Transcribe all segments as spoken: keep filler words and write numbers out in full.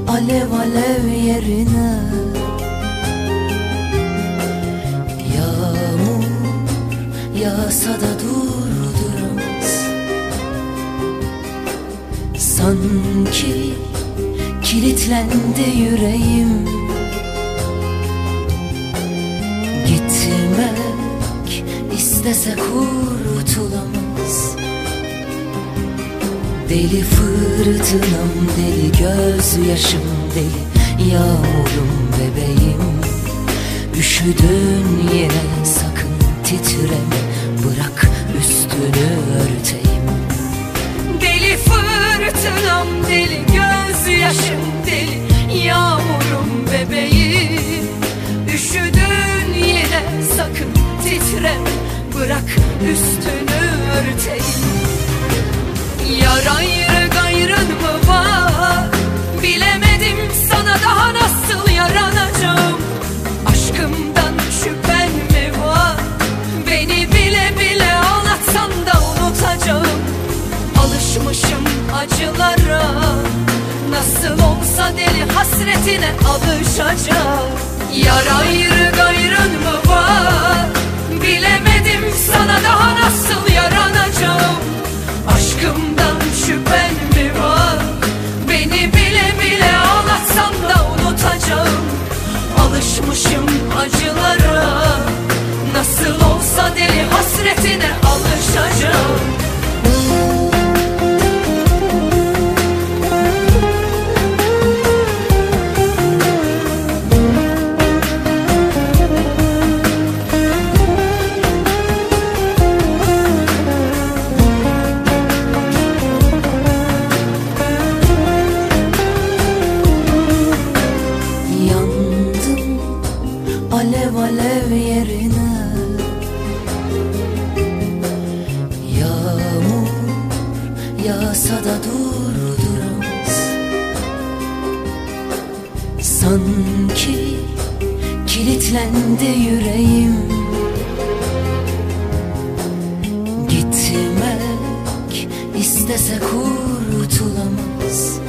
alev alev yerine. Yağmur yağsa da durduramaz. Sanki kilitlendi yüreğim. Gitmek istese kurtulamaz. Deli fırtınam, deli gözyaşım, deli yağmurum bebeğim. Üşüdün yine sakın titreme, bırak üstünü örteyim. Deli fırtınam, deli gözyaşım, deli yağmurum bebeğim. Üşüdün yine sakın titreme, bırak üstünü örteyim. Yar ayrı gayrın mı var? Bilemedim sana daha nasıl yaranacağım. Aşkımdan şüphen mi var? Beni bile bile ağlatsan da unutacağım. Alışmışım acılara, nasıl olsa deli hasretine alışacağım. Yar ayrı gayrın mı var? Bilemedim sana daha nasıl yaranacağım. Aşkımdan şüphen mi var? Beni bile bile ağlatsam da unutacağım. Alışmışım acılara, nasıl olsa deli hasretine alışacağım. Alev alev yerine. Yağmur yağsa da durduramaz. Sanki kilitlendi yüreğim. Gitmek istese kurtulamaz.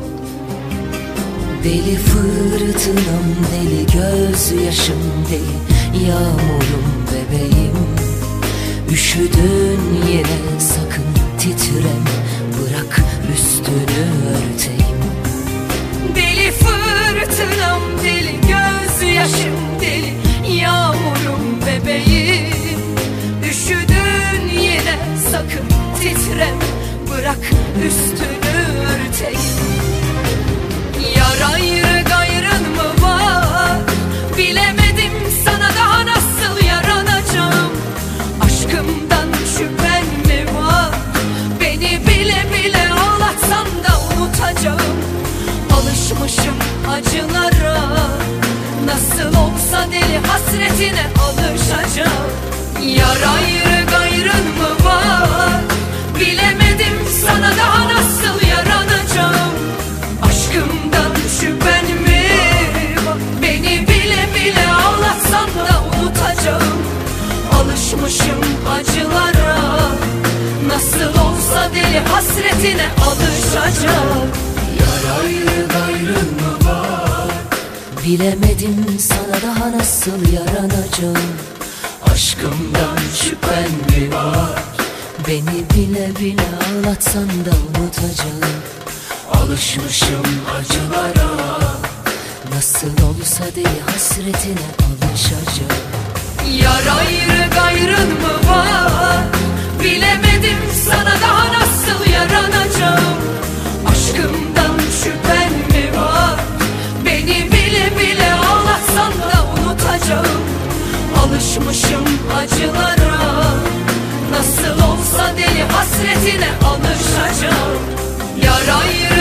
Deli fırtınam, deli gözyaşım, deli yağmurum bebeğim. Üşüdün yine sakın titreme, bırak üstünü örteyim. Deli fırtınam, deli gözyaşım, deli yağmurum bebeğim. Üşüdün yine sakın titreme, bırak üstünü örteyim. Yar ayrı gayrın mı var? Bilemedim sana daha nasıl yaranacağım. Aşkımdan şüphen mi var? Beni bile bile ağlatsan da unutacağım. Alışmışım acılara, nasıl olsa deli hasretine alışacağım. Yar ayrı gayrın mı var? Bilemedim sana daha nasıl yaranacağım. Aşkımdan şüphen mi var? Beni bile bile ağlatsan da unutacağım. Alışmışım acılara, nasıl olsa deli hasretine alışacağım. Yar ayrı gayrın mı var? Bilemedim sana daha nasıl yaranacağım. Aşkımdan şüphen mi var? Beni bile bile ağlatsan da unutacağım. Alışmışım acılara, nasıl olsa deli hasretine alışacağım. Yar ayrı gayrın mı var? Bilemedim sana daha nasıl yaranacağım. Aşkımdan şüphen mi var? Beni bile bile ağlatsan da unutacağım. Alışmışım acılara, nasıl olsa deli hasretine alışacağım. Yar ayrı